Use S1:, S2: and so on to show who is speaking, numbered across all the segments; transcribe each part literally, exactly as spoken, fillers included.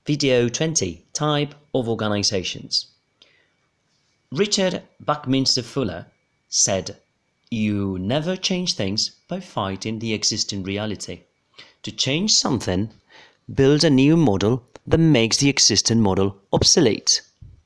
S1: Video twenty. Type of Organizations. Richard Buckminster Fuller said, "You never change things by fighting the existing reality. To change something, build a new model that makes the existing model obsolete."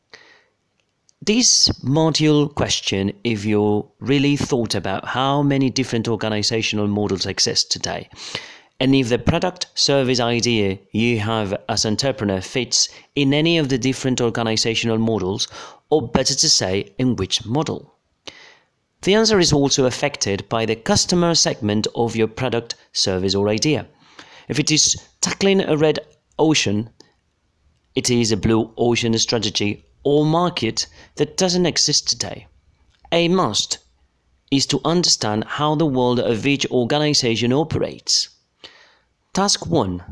S1: This module question if you really thought about how many different organizational models exist today, and if the product service idea you have as entrepreneur fits in any of the different organizational models, or better to say, in which model. The answer is also affected by the customer segment of your product, service or idea. If it is tackling a red ocean, it is a blue ocean strategy or market that doesn't exist today. A must is to understand how the world of each organization operates. Task one.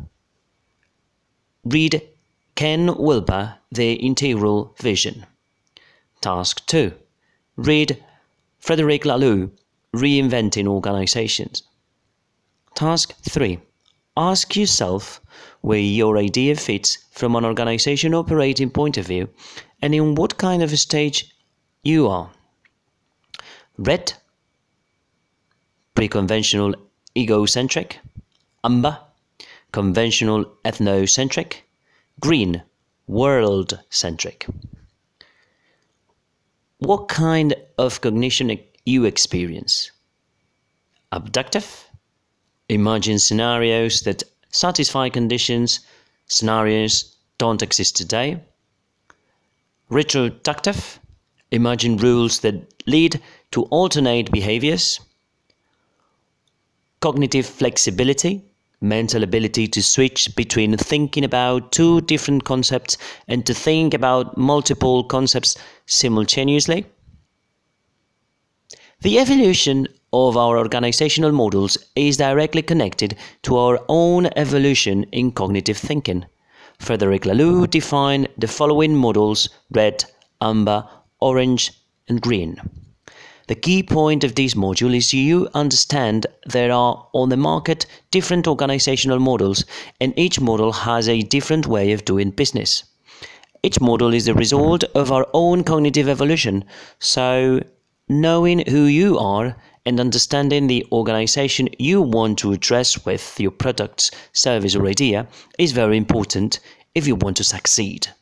S1: Read Ken Wilber, The Integral Vision. Task two. Read Frederic Laloux, Reinventing Organizations. Task three. Ask yourself where your idea fits from an organization operating point of view and in what kind of a stage you are. Red, pre-conventional egocentric. Amber, conventional ethnocentric. Green, world-centric. What kind of cognition you experience? Abductive? Imagine scenarios that satisfy conditions, scenarios don't exist today. Retroductive? Imagine rules that lead to alternate behaviors. Cognitive flexibility? Mental ability to switch between thinking about two different concepts and to think about multiple concepts simultaneously. The evolution of our organizational models is directly connected to our own evolution in cognitive thinking. Frederic Laloux defined the following models: red, amber, orange, and green. The key point of this module is you understand there are on the market different organizational models, and each model has a different way of doing business. Each model is the result of our own cognitive evolution, so knowing who you are and understanding the organization you want to address with your products, service or idea is very important if you want to succeed.